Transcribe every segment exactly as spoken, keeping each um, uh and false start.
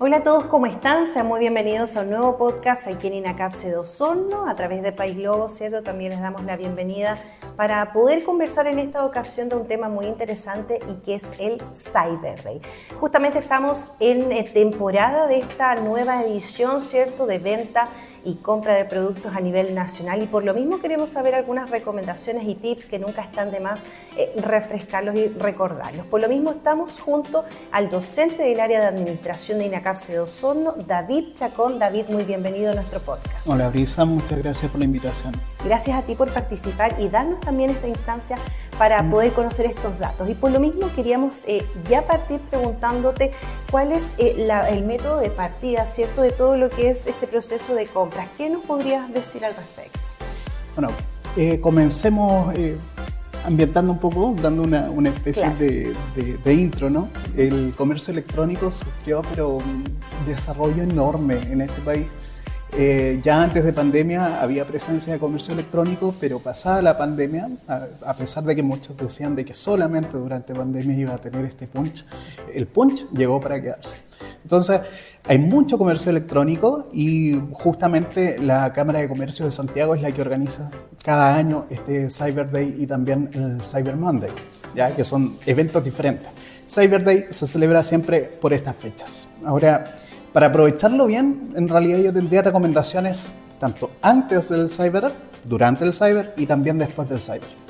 Hola a todos, ¿cómo están? Sean muy bienvenidos a un nuevo podcast aquí en INACAP C dos Osorno, a través de País Globo, ¿cierto? También les damos la bienvenida para poder conversar en esta ocasión de un tema muy interesante y que es el Cyber Day. Justamente estamos en eh, temporada de esta nueva edición, ¿cierto? De venta y compra de productos a nivel nacional, y por lo mismo queremos saber algunas recomendaciones y tips que nunca están de más eh, refrescarlos y recordarlos. Por lo mismo estamos junto al docente del área de administración de INACAP C dos Osorno, David Chacón. David, muy bienvenido a nuestro podcast. Hola Brisa, muchas gracias por la invitación. Gracias a ti por participar y darnos también esta instancia para mm. poder conocer estos datos. Y por lo mismo queríamos eh, ya partir preguntándote cuál es eh, la, el método de partida, ¿cierto?, de todo lo que es este proceso de compra. ¿Qué nos podrías decir al respecto? Bueno, eh, comencemos eh, ambientando un poco, dando una, una especie claro. de, de, de intro, ¿no? El comercio electrónico sufrió pero un desarrollo enorme en este país. Eh, ya antes de pandemia había presencia de comercio electrónico, pero pasada la pandemia, a, a pesar de que muchos decían de que solamente durante pandemia iba a tener este punch, el punch llegó para quedarse. Entonces, hay mucho comercio electrónico y justamente la Cámara de Comercio de Santiago es la que organiza cada año este Cyber Day y también el Cyber Monday, ¿ya? Que son eventos diferentes. Cyber Day se celebra siempre por estas fechas. Ahora, para aprovecharlo bien, en realidad yo tendría recomendaciones tanto antes del Cyber, durante el Cyber y también después del Cyber.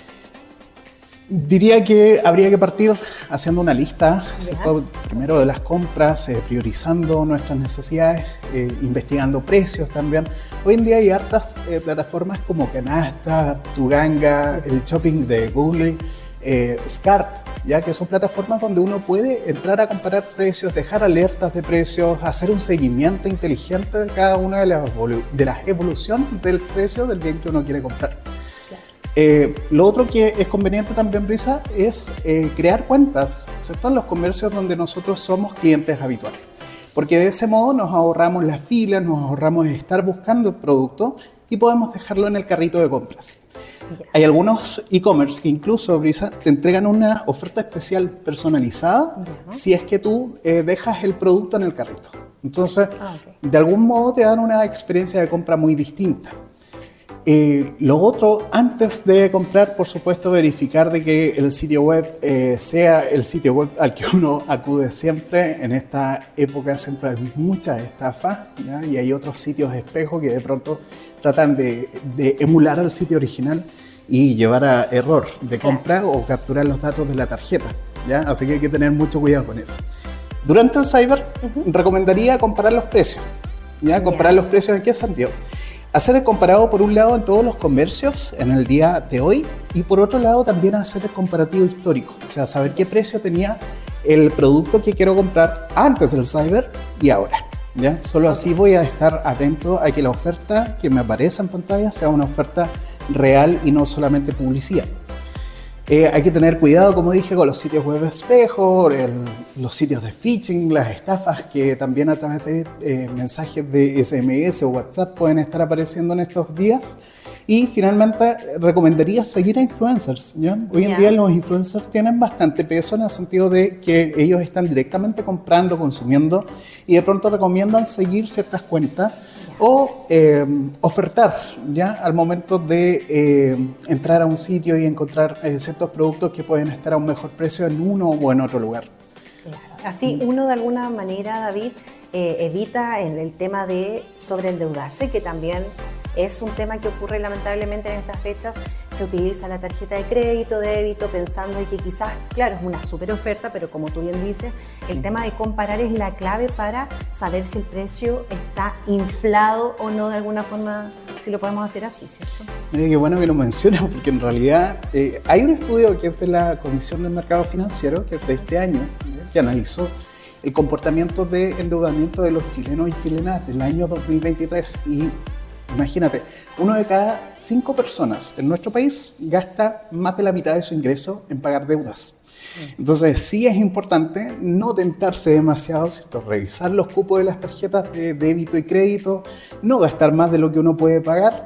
Diría que habría que partir haciendo una lista, ¿cierto? Primero de las compras, eh, priorizando nuestras necesidades, eh, investigando precios también. Hoy en día hay hartas eh, plataformas como Canasta, Tuganga, el shopping de Google, eh, Skart, ya que son plataformas donde uno puede entrar a comparar precios, dejar alertas de precios, hacer un seguimiento inteligente de cada una de las, de las evoluciones del precio del bien que uno quiere comprar. Eh, lo otro que es conveniente también, Brisa, es eh, crear cuentas, ¿cierto?, en los comercios donde nosotros somos clientes habituales. Porque de ese modo nos ahorramos las filas, nos ahorramos estar buscando el producto y podemos dejarlo en el carrito de compras. Yeah. Hay algunos e-commerce que incluso, Brisa, te entregan una oferta especial personalizada yeah. si es que tú eh, dejas el producto en el carrito. Entonces, ah, okay. de algún modo te dan una experiencia de compra muy distinta. Eh, lo otro, antes de comprar, por supuesto, verificar de que el sitio web eh, sea el sitio web al que uno acude siempre. En esta época siempre hay muchas estafas, ¿ya? Y hay otros sitios de espejo que de pronto tratan de, de emular al sitio original y llevar a error de compra o capturar los datos de la tarjeta, ¿ya? Así que hay que tener mucho cuidado con eso. Durante el Cyber, uh-huh. recomendaría comparar los precios, ¿ya? Comparar yeah. los precios, ¿en qué sentido? Hacer el comparado por un lado en todos los comercios en el día de hoy y por otro lado también hacer el comparativo histórico, o sea, saber qué precio tenía el producto que quiero comprar antes del Cyber y ahora, ¿ya? Solo así voy a estar atento a que la oferta que me aparece en pantalla sea una oferta real y no solamente publicidad. Eh, hay que tener cuidado, como dije, con los sitios web espejo, el, los sitios de phishing, las estafas que también a través de eh, mensajes de S M S o WhatsApp pueden estar apareciendo en estos días. Y finalmente recomendaría seguir a influencers, ¿ya? Hoy en yeah. día los influencers tienen bastante peso en el sentido de que ellos están directamente comprando, consumiendo y de pronto recomiendan seguir ciertas cuentas o eh, ofertar, ¿ya?, al momento de eh, entrar a un sitio y encontrar eh, ciertos productos que pueden estar a un mejor precio en uno o en otro lugar. Claro. Así uno de alguna manera, David, eh, evita en el tema de sobreendeudarse, que también es un tema que ocurre lamentablemente en estas fechas. Se utiliza la tarjeta de crédito, débito, pensando en que quizás, claro, es una súper oferta, pero como tú bien dices, el tema de comparar es la clave para saber si el precio está inflado o no, de alguna forma, si lo podemos hacer así, ¿cierto? Mira, qué bueno que lo mencionas, porque en realidad eh, hay un estudio que es de la Comisión del Mercado Financiero, que es de este año, ¿eh? que analizó el comportamiento de endeudamiento de los chilenos y chilenas del año dos mil veintitrés y imagínate, uno de cada cinco personas en nuestro país gasta más de la mitad de su ingreso en pagar deudas. Entonces sí es importante no tentarse demasiado, ¿cierto? Revisar los cupos de las tarjetas de débito y crédito, no gastar más de lo que uno puede pagar,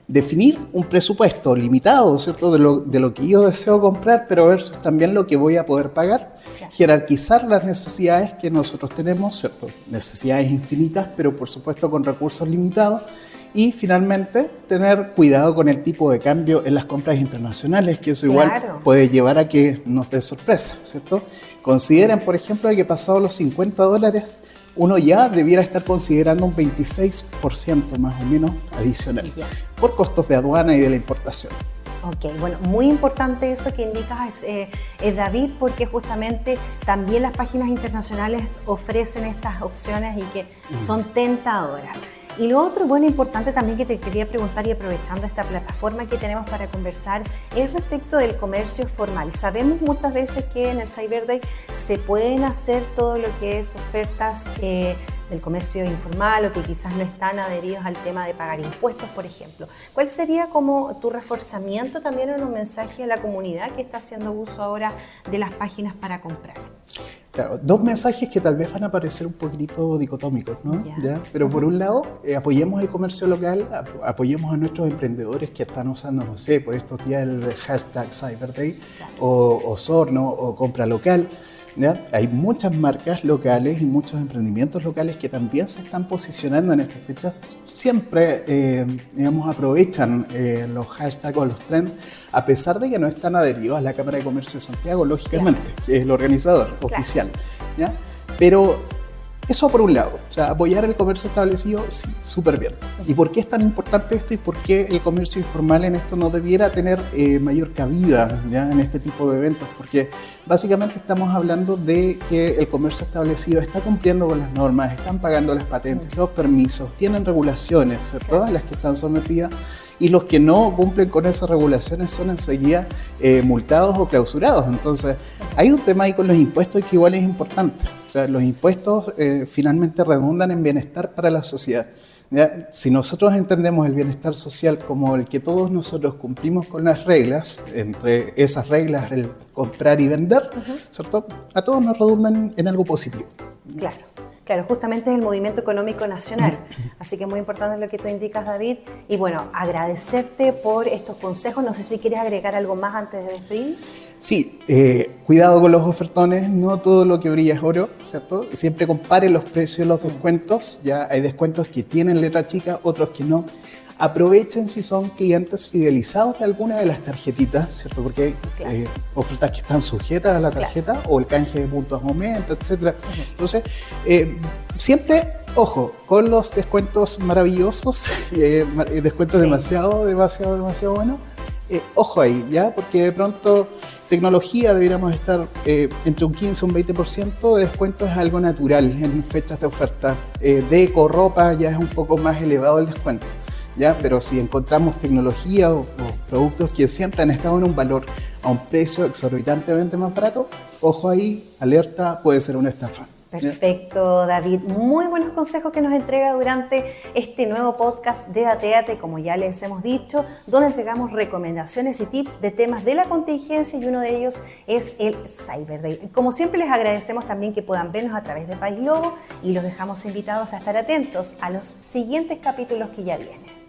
definir un presupuesto limitado, ¿cierto? De lo, de lo que yo deseo comprar, pero versus también lo que voy a poder pagar. Claro. Jerarquizar las necesidades que nosotros tenemos, ¿cierto? Necesidades infinitas, pero por supuesto con recursos limitados. Y finalmente, tener cuidado con el tipo de cambio en las compras internacionales, que eso igual claro. puede llevar a que nos dé sorpresa, ¿cierto? Consideren, por ejemplo, que pasado los cincuenta dólares, uno ya debiera estar considerando un veintiséis por ciento más o menos adicional yeah. por costos de aduana y de la importación. Ok, bueno, muy importante eso que indicas, eh, eh, David, porque justamente también las páginas internacionales ofrecen estas opciones y que mm. son tentadoras. Y lo otro, bueno, importante también que te quería preguntar y aprovechando esta plataforma que tenemos para conversar es respecto del comercio formal. Sabemos muchas veces que en el Cyber Day se pueden hacer todo lo que es ofertas eh, del comercio informal o que quizás no están adheridos al tema de pagar impuestos, por ejemplo. ¿Cuál sería como tu reforzamiento también en un mensaje a la comunidad que está haciendo uso ahora de las páginas para comprar? Claro, dos mensajes que tal vez van a parecer un poquito dicotómicos, ¿no? ¿Ya? ¿Ya? Pero por un lado, eh, apoyemos el comercio local, ap apoyemos a nuestros emprendedores que están usando, no sé, por estos días el hashtag Cyber Day, claro. o, o Sorno, o compra local. ¿Ya? Hay muchas marcas locales y muchos emprendimientos locales que también se están posicionando en estas fechas. Siempre, eh, digamos, aprovechan eh, los hashtags o los trends, a pesar de que no están adheridos a la Cámara de Comercio de Santiago, lógicamente, claro. que es el organizador claro. oficial. ¿Ya? Pero eso por un lado, o sea, apoyar el comercio establecido, sí, súper bien. ¿Y por qué es tan importante esto y por qué el comercio informal en esto no debiera tener eh, mayor cabida ya en este tipo de eventos? Porque básicamente estamos hablando de que el comercio establecido está cumpliendo con las normas, están pagando las patentes, los permisos, tienen regulaciones, ¿cierto? A las que están sometidas. Y los que no cumplen con esas regulaciones son enseguida eh, multados o clausurados. Entonces, hay un tema ahí con los impuestos que igual es importante. O sea, los impuestos eh, finalmente redundan en bienestar para la sociedad. ¿Ya? Si nosotros entendemos el bienestar social como el que todos nosotros cumplimos con las reglas, entre esas reglas el comprar y vender, uh-huh. ¿cierto? A todos nos redundan en algo positivo. Claro. Claro, justamente es el movimiento económico nacional, así que es muy importante lo que tú indicas, David. Y bueno, agradecerte por estos consejos. No sé si quieres agregar algo más antes de despedir. Sí, eh, cuidado con los ofertones, no todo lo que brilla es oro, ¿cierto? Siempre compare los precios, los descuentos. Ya hay descuentos que tienen letra chica, otros que no. Aprovechen si son clientes fidelizados de alguna de las tarjetitas, ¿cierto? Porque hay claro. eh, ofertas que están sujetas a la tarjeta claro. o el canje de puntos aumenta, etcétera. Uh-huh. Entonces, eh, siempre, ojo, con los descuentos maravillosos, eh, descuentos sí. demasiado, demasiado, demasiado buenos, eh, ojo ahí, ¿ya? Porque de pronto tecnología deberíamos estar eh, entre un quince y un veinte por ciento de descuento es algo natural en fechas de oferta. Eh, deco, ropa, ya es un poco más elevado el descuento. ¿Ya? Pero si encontramos tecnología o, o productos que siempre han estado en un valor a un precio exorbitantemente más barato, ojo ahí, alerta, puede ser una estafa. Perfecto, David. Muy buenos consejos que nos entrega durante este nuevo podcast de Datéate, como ya les hemos dicho, donde entregamos recomendaciones y tips de temas de la contingencia y uno de ellos es el Cyber Day. Como siempre, les agradecemos también que puedan vernos a través de País Globo y los dejamos invitados a estar atentos a los siguientes capítulos que ya vienen.